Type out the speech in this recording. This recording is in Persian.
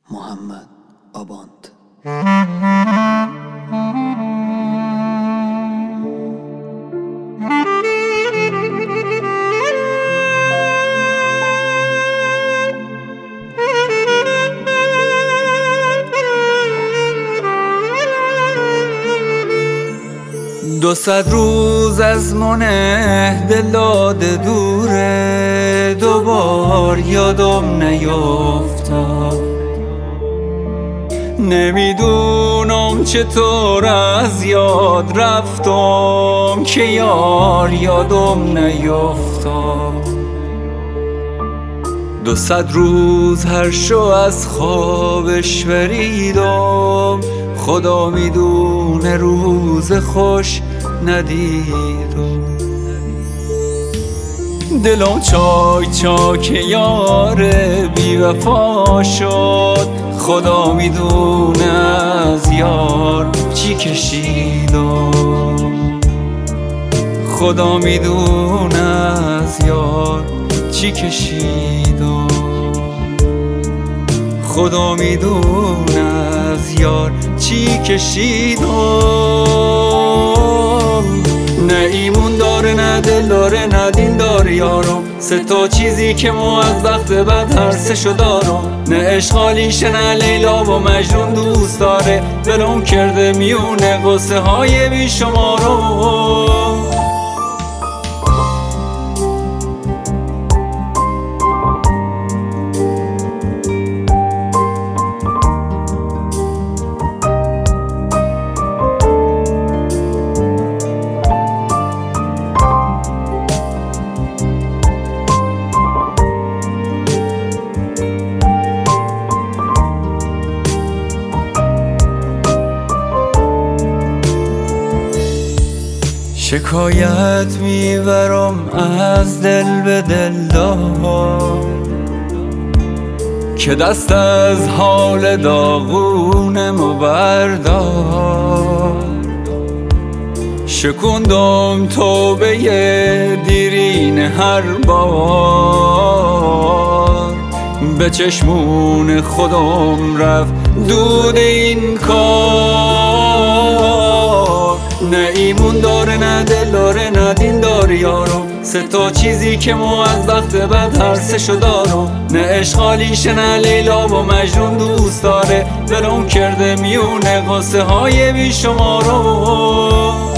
محمد آباند. دو صد روز از منه دل داده دوره، دوبار یادم نیفتاد. نمیدونم چطور از یاد رفتم که یار یادم نیفتاد. 200 روز هر شو از خوابش بریدم، خدا میدونه روز خوش ندیدم. دلم چاک چاک یار بی وفا شد، خدا میدونه از یار چی کشیدم. خدا میدونه از یار چی کشیدم. خدا میدونه از یار چی کشیدم. نه ایمون داره نه دل داره نه دین داره یارم، سه تا چیزی که ما از وقت بعد هر سه شو دارم. نه عشق خالیشه نه لیلا و مجنون دوست داره، دلم کرده میونه قصه های بی شمارم. شکایت میبرم از دل به دلدار که دست از حال داغونم بردار. شکوندم توبه دیرین هر بار، به چشمون خودم رفت دود این کار. نه ایمون داره نه دل داره نه دین داره یارم، سه تا چیزی که ما از وقت بعد هر سه شو دارم. نه عشق خالیشه نه لیلا و مجنون دوست داره، دلم کرده میونه قصه های بی شمارم.